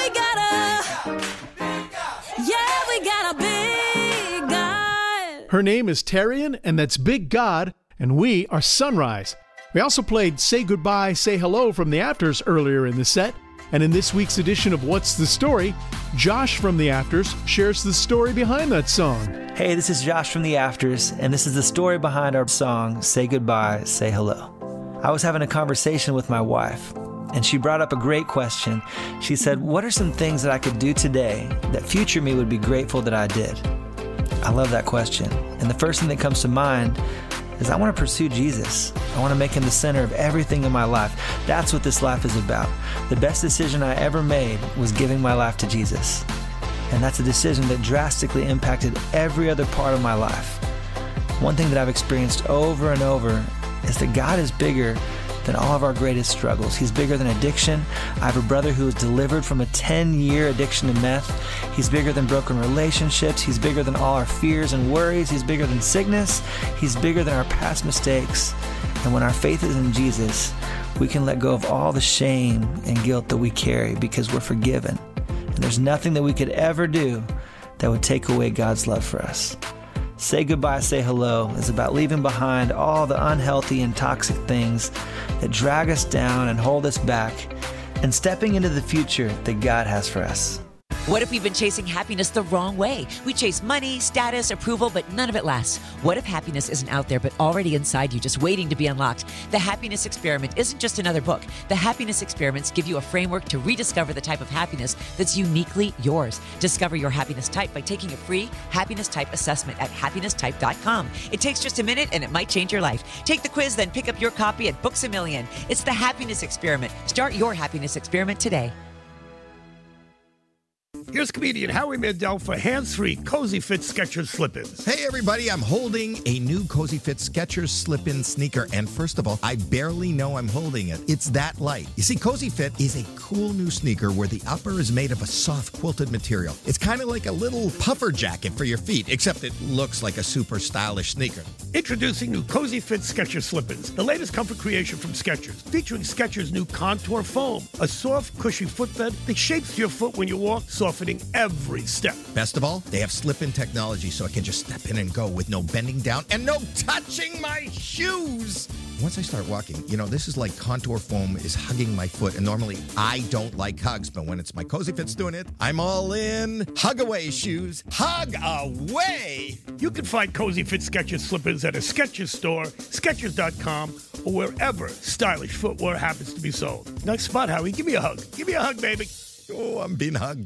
we got a big God. Her name is Tarian, and that's Big God, and we are Sunrise. We also played Say Goodbye, Say Hello from the Afters earlier in the set, and in this week's edition of What's the Story, Josh from the Afters shares the story behind that song. Hey, this is Josh from the Afters, and this is the story behind our song, Say Goodbye, Say Hello. I was having a conversation with my wife, and she brought up a great question. She said, what are some things that I could do today that future me would be grateful that I did? I love that question. And the first thing that comes to mind is I want to pursue Jesus. I want to make him the center of everything in my life. That's what this life is about. The best decision I ever made was giving my life to Jesus. And that's a decision that drastically impacted every other part of my life. One thing that I've experienced over and over is that God is bigger than all of our greatest struggles. He's bigger than addiction. I have a brother who was delivered from a 10-year addiction to meth. He's bigger than broken relationships. He's bigger than all our fears and worries. He's bigger than sickness. He's bigger than our past mistakes. And when our faith is in Jesus, we can let go of all the shame and guilt that we carry because we're forgiven. And there's nothing that we could ever do that would take away God's love for us. Say Goodbye, Say Hello is about leaving behind all the unhealthy and toxic things that drag us down and hold us back and stepping into the future that God has for us. What if we've been chasing happiness the wrong way? We chase money, status, approval, but none of it lasts. What if happiness isn't out there, but already inside you, just waiting to be unlocked? The Happiness Experiment isn't just another book. The Happiness Experiments give you a framework to rediscover the type of happiness that's uniquely yours. Discover your happiness type by taking a free happiness type assessment at happinesstype.com. It takes just a minute and it might change your life. Take the quiz, then pick up your copy at Books A Million. It's the Happiness Experiment. Start your happiness experiment today. Here's comedian Howie Mandel for hands-free Cozy Fit Skechers slip-ins. Hey everybody, I'm holding a new Cozy Fit Skechers slip-in sneaker, and first of all, I barely know I'm holding it. It's that light. You see, Cozy Fit is a cool new sneaker where the upper is made of a soft quilted material. It's kind of like a little puffer jacket for your feet, except it looks like a super stylish sneaker. Introducing new Cozy Fit Skechers slip-ins, the latest comfort creation from Skechers, featuring Skechers' new Contour Foam, a soft, cushy footbed that shapes your foot when you walk, softening every step. Best of all, they have slip-in technology so I can just step in and go with no bending down and no touching my shoes. Once I start walking, this is like Contour Foam is hugging my foot, and normally I don't like hugs, but when it's my Cozy Fit's doing it, I'm all in. Hug away, shoes. Hug away! You can find Cozy Fit Skechers slip-ins at a Skechers store, Skechers.com, or wherever stylish footwear happens to be sold. Nice spot, Howie. Give me a hug. Give me a hug, baby. Oh, I'm being hugged.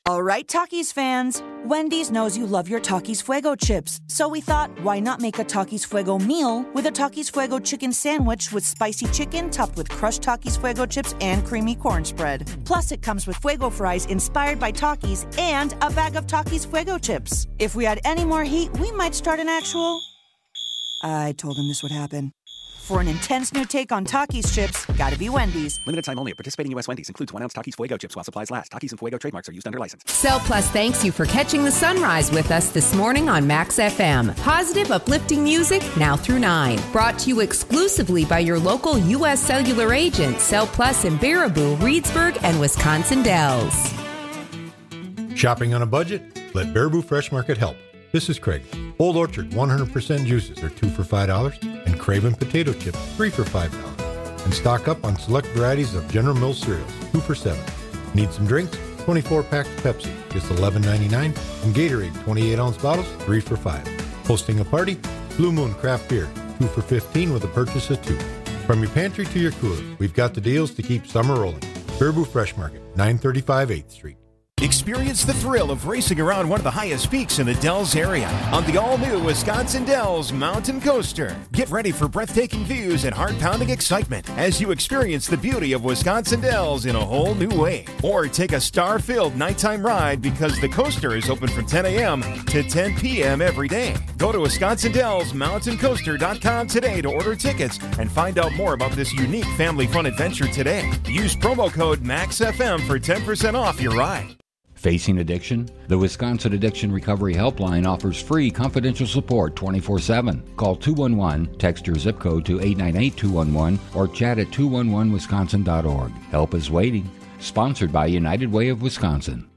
All right, Takis fans. Wendy's knows you love your Takis Fuego chips. So we thought, why not make a Takis Fuego meal with a Takis Fuego chicken sandwich with spicy chicken topped with crushed Takis Fuego chips and creamy corn spread. Plus, it comes with Fuego fries inspired by Takis and a bag of Takis Fuego chips. If we had any more heat, we might start an actual... I told him this would happen. For an intense new take on Takis chips, gotta be Wendy's. Limited time only at participating U.S. Wendy's. Includes 1 ounce Takis Fuego chips while supplies last. Takis and Fuego trademarks are used under license. Cell Plus thanks you for catching the sunrise with us this morning on Max FM. Positive, uplifting music now through 9. Brought to you exclusively by your local U.S. Cellular agent, Cell Plus in Baraboo, Reedsburg, and Wisconsin Dells. Shopping on a budget? Let Baraboo Fresh Market help. This is Craig. Old Orchard 100% juices are 2 for $5, and Craven potato chips 3 for $5. And stock up on select varieties of General Mills cereals 2 for $7. Need some drinks? 24 packs of Pepsi, just $11.99, and Gatorade 28-ounce bottles 3 for $5. Hosting a party? Blue Moon Craft Beer 2 for $15 with a purchase of 2. From your pantry to your cooler, we've got the deals to keep summer rolling. Baraboo Fresh Market, 935 8th Street. Experience the thrill of racing around one of the highest peaks in the Dells area on the all-new Wisconsin Dells Mountain Coaster. Get ready for breathtaking views and heart-pounding excitement as you experience the beauty of Wisconsin Dells in a whole new way. Or take a star-filled nighttime ride because the coaster is open from 10 a.m. to 10 p.m. every day. Go to WisconsinDellsMountainCoaster.com today to order tickets and find out more about this unique family fun adventure today. Use promo code MAXFM for 10% off your ride. Facing addiction? The Wisconsin Addiction Recovery Helpline offers free confidential support 24/7. Call 211, text your zip code to 898-211, or chat at 211wisconsin.org. Help is waiting. Sponsored by United Way of Wisconsin.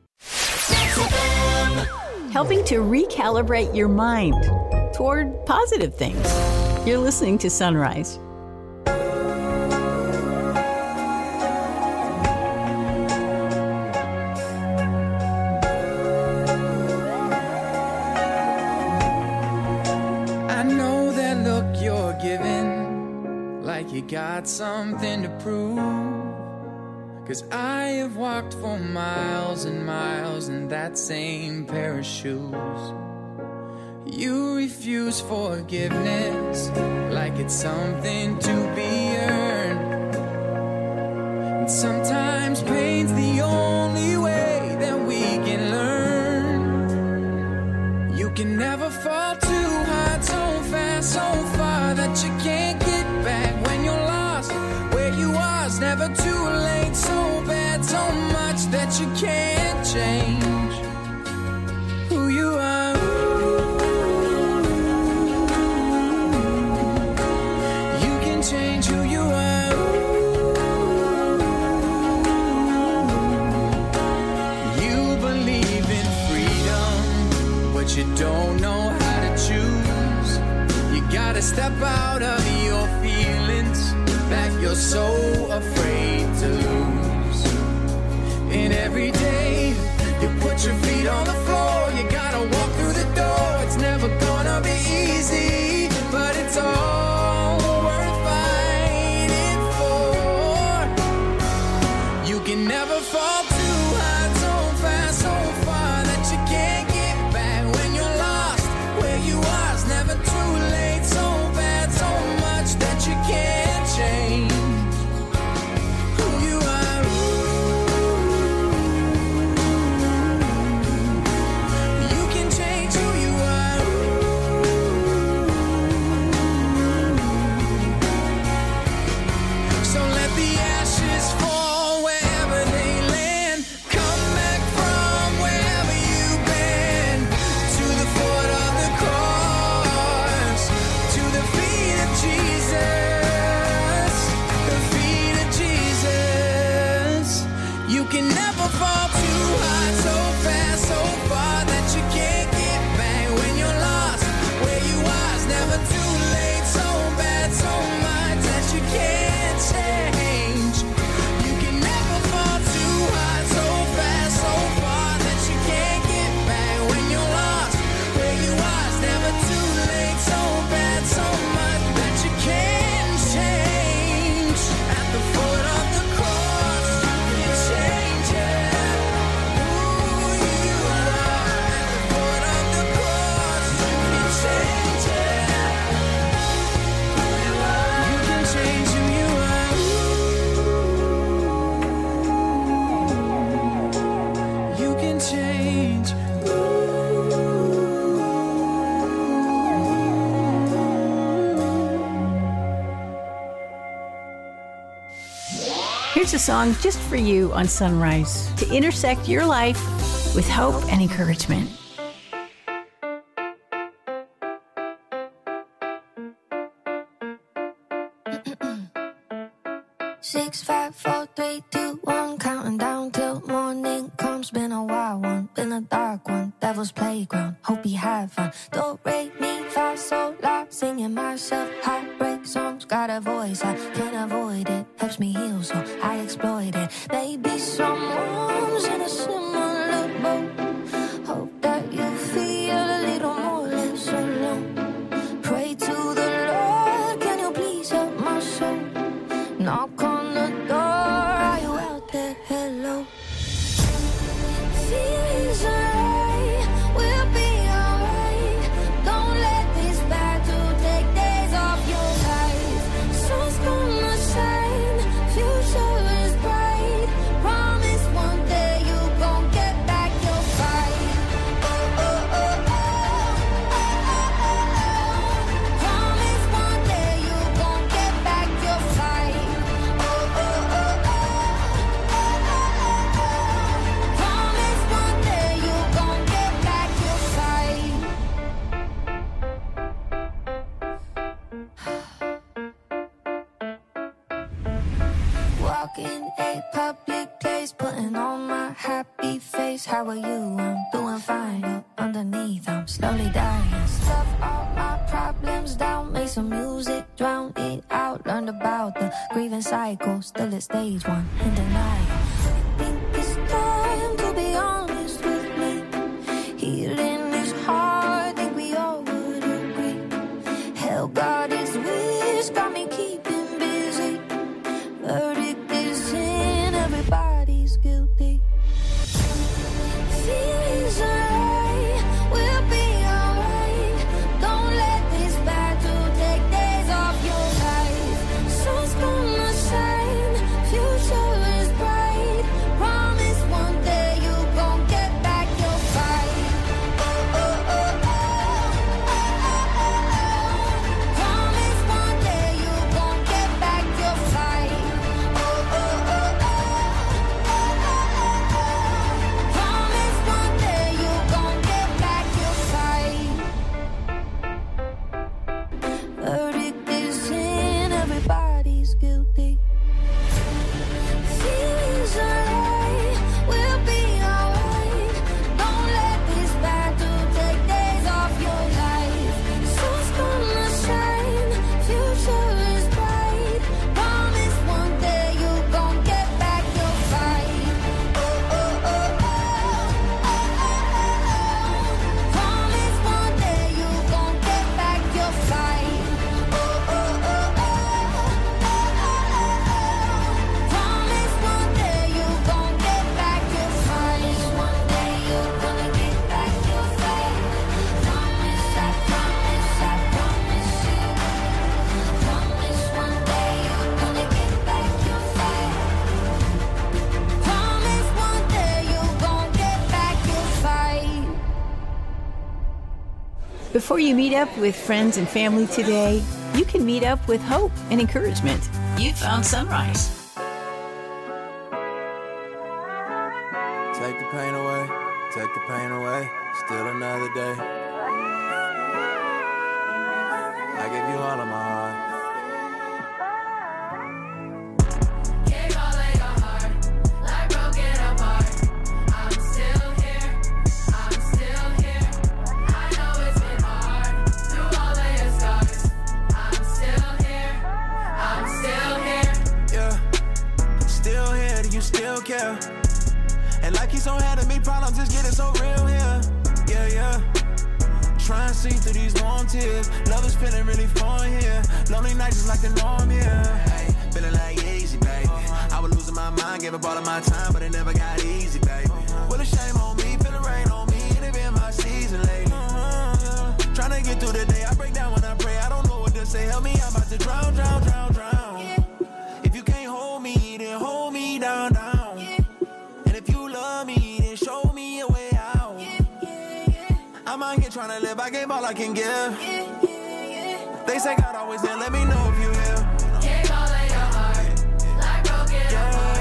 Helping to recalibrate your mind toward positive things. You're listening to Sunrise. You got something to prove, 'cause I have walked for miles and miles in that same pair of shoes. You refuse forgiveness like it's something to be earned, and sometimes pain's the only way that we can learn. You can never fall too hard, so fast, so far that you can't get back. When you're lost, where you was, never too late. So bad, so much that you can't change who you are. You can change who you are. You believe in freedom, but you don't know how to choose. You gotta step out of your feelings that you're so afraid to lose. And every day you put your feet on the floor, you gotta walk through the door. It's never gonna be easy, but it's all worth fighting Here's a song just for you on Sunrise to intersect your life with hope and encouragement. Six, 5, 4, 3, 2, 1, counting down till morning comes. Been a wild one, been a dark one, devil's playground. Hope you have fun. Do, re, mi, fa, sol, la, singing myself heartbreak songs. Got a voice, I can't avoid it. Helps me heal, so I exploit it. Maybe someone's in a similar boat. Hope that you feel a little more less alone. Pray to the Lord, can you please help my soul? Knock on the door, are you out there? Hello. Feelings alright, we'll be alright. Don't let this battle take days off your life. Sun's gonna shine, future is bright. Promise one day you gon' get back your fight. Oh, oh, oh, oh, oh, oh, oh. Promise one day you gon' get back your fight. Walking a public place, putting on my happy face. How are you? I'm doing fine, but underneath I'm slowly dying. Stuff all my problems down, make some music, drown it out. Learned about the grieving cycle, still at stage 1 in denial. I think it's time to be honest with me. Healing is hard, think we all would agree. Hell, God is wish, got me keeping busy. Verdict is in, everybody's guilty. Feelings alright, we'll be alright. Don't let this battle take days off your life. Sun's gonna shine, future is bright. Promise one day you gon' get back your fight. Oh, oh, oh, oh, oh, oh, oh, oh. Promise one day you gon' get back your fight. Verdict is in, everybody's guilty. Feelings alright, we'll be alright. Don't let this battle take days off your life. Sun's gonna shine, future is bright. Promise one day you gon' get back your fight. Oh, oh, oh, oh, oh, oh, oh. Promise one day you gon' get back your fight. Before you meet up with friends and family today, you can meet up with hope and encouragement. You found Sunrise. Take the pain away, take the pain away, still another day. I give you all of my heart. Gave all of your heart, like broke it apart. I'm still here, I'm still here. I know it's been hard, through all of your scars. I'm still here, I'm still here. Yeah, still here, do you still care? And like he's so had to meet problems, just getting so real here. Yeah, yeah. Try and see through these long tears. Love is feeling really foreign here. Lonely nights is like the norm here. Hey, feeling like easy, baby. I was losing my mind, gave up all of my time, but it never got easy, baby. Well, a shame on me, feeling rain on me. It ain't been my season lately. Trying to get through the day, I break down when I pray. I don't know what to say. Help me, I'm about to drown, drown, drown, drown. If you can't hold me, then hold me down, down. Love me, then show me a way out. I'm out here trying to live, I gave all I can give. They say God always there, let me know if you will. Gave all of your heart, like broke it apart.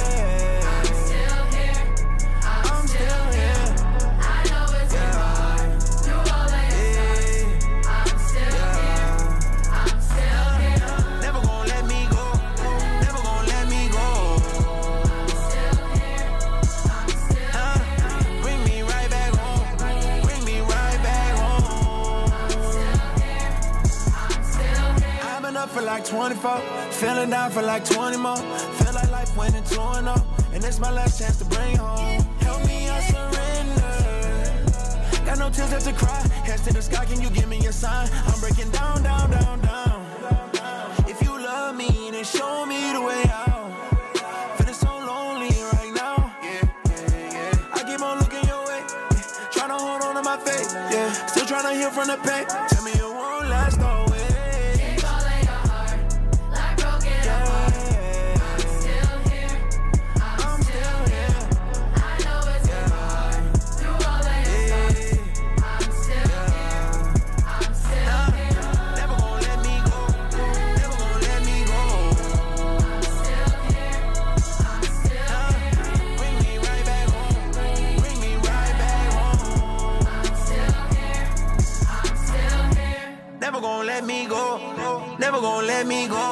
24. Feeling down for like 20 more. Feel like life went into an up. And it's my last chance to bring home. Help me, I surrender. Got no tears left to cry. Hands to the sky, can you give me a sign? I'm breaking down, down, down, down. If you love me, then show me the way out. Feeling so lonely right now. I keep on looking your way. Trying to hold on to my faith. Still trying to heal from the pain. Tell me it won't last always. Take all of your heart, like broken hearts. I'm still here. I'm still here. I know it's been hard. Through all of your scars. I'm still here. I'm still here. Never gonna let me go. Never gonna let me go. I'm still here. I'm still here. Bring me right back home. Bring me right back home. I'm still here. I'm still here. Never gonna let me go. Never gonna let me go.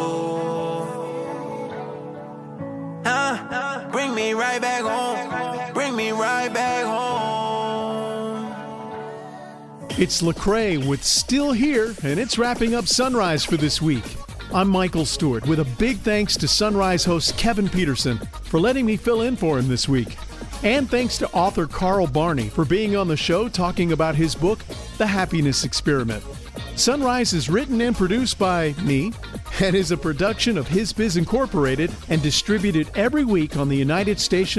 Bring me right back home. Bring me right back home. It's Lecrae with Still Here, and it's wrapping up Sunrise for this week. I'm Michael Stewart with a big thanks to Sunrise host Kevin Peterson for letting me fill in for him this week. And thanks to author Carl Barney for being on the show talking about his book, The Happiness Experiment. Sunrise is written and produced by me and is a production of His Biz Incorporated and distributed every week on the United Stations